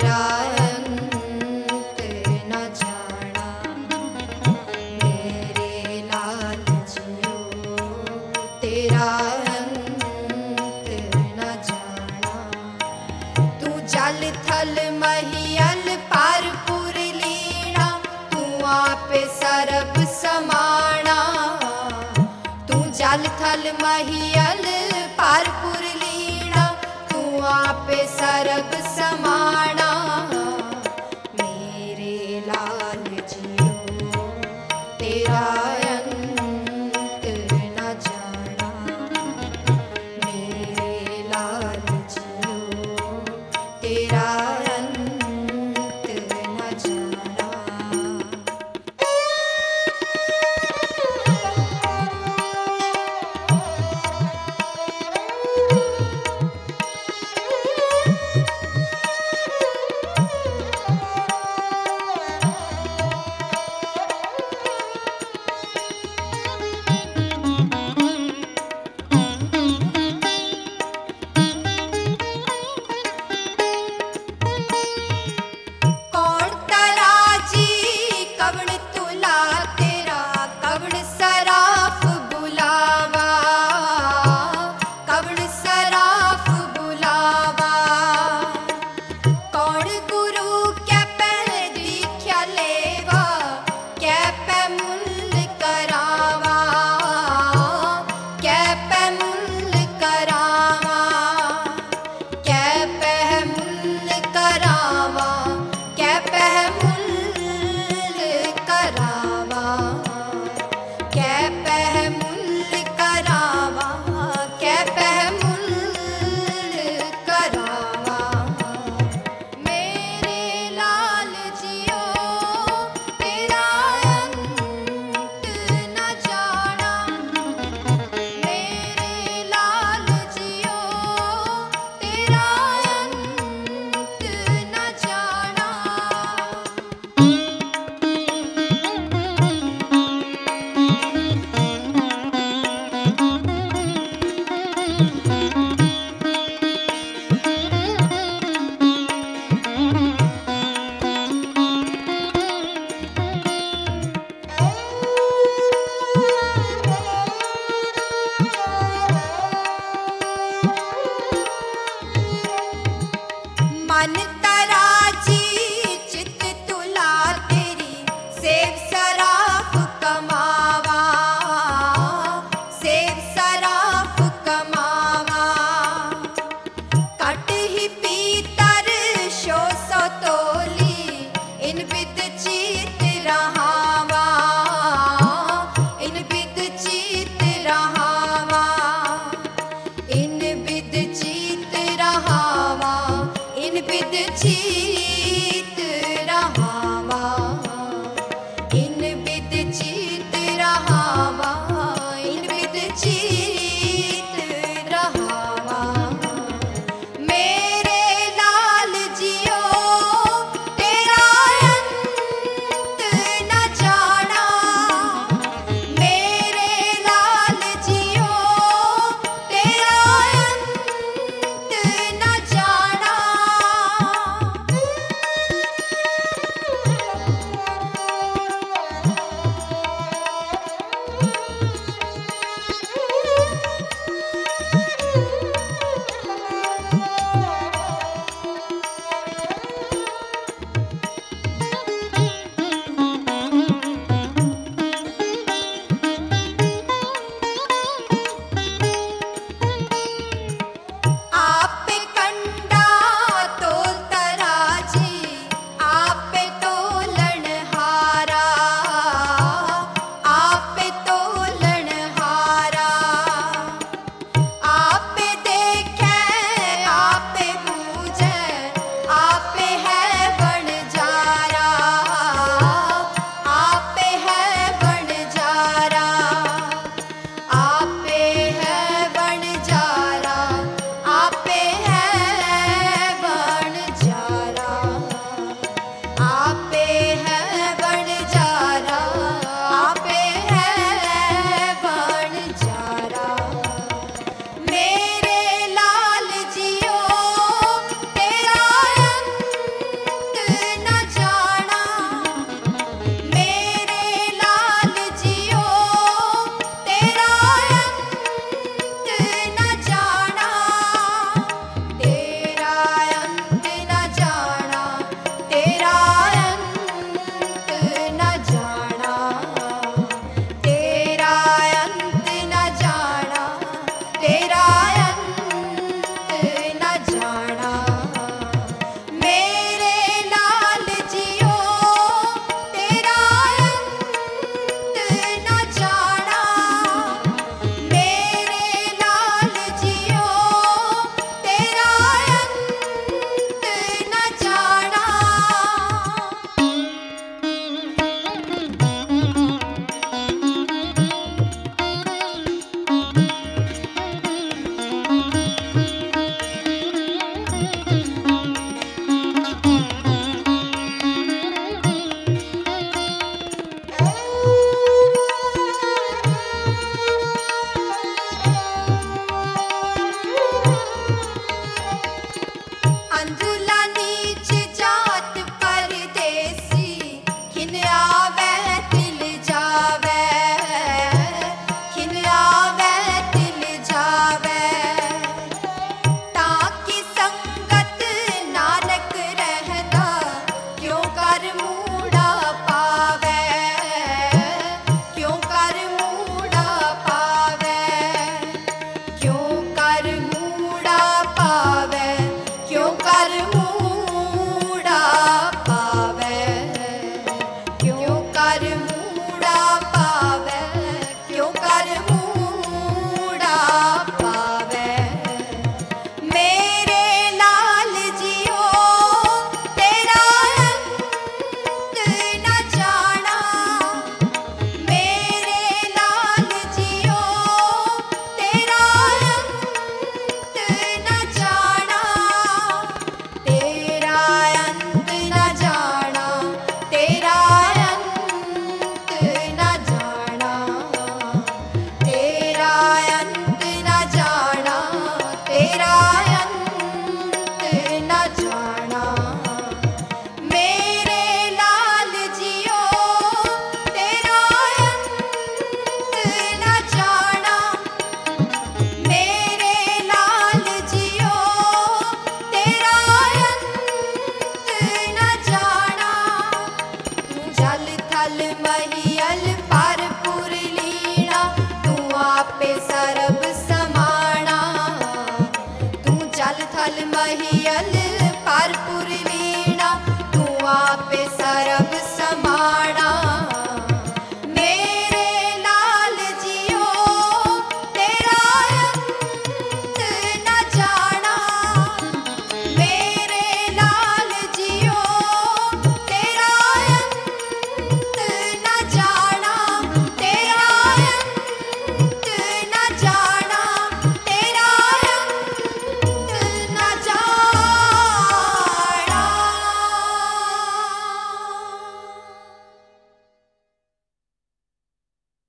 तेरा अंत न जाना। मेरे लाल जियो तेरा अंत न जाना। तू जल थल महियल पारपुर लीना, तू आप सरब समाना। तू जल थल महियल पारपुर लीना, तू आप सरब समाना। मेरे लाल जियो तेरा अंत न जाना। मेरे लाल जियो तेरा अंत न जाना। कौन तराजी कवण तुला तेरा, कवण सराफ बुलावा। कवण सराफ बुलावा। कौन गुरु कै पै दीख्या लेवा, कै पै मुल करावा। कै पै मुल करावा। कै पै मुल करावा। कै पै मुल करावा। कै पै मुल करावा। कै पै मुल करावा। मेरे लाल जियो तेरा अंत न जाना। मेरे लाल जियो तेरा अंत न जाना। मन तराजी चित तुला तेरी, सेव सराफ कमावा। सेव सराफ कमावा। कट ही पीतर शो सो तोली, इन बिद चीत रहावा। इन बिद चीत रहावा। इन बिद चीत रहावा। इन बिद चीत रहावा। इन बिद चीत रहावा। इन बिद चीत रहावा। मेरे लाल जियो तेरा अंत न जाना। मेरे लाल जियो तेरा अंत न जाना। थल महियल परपुर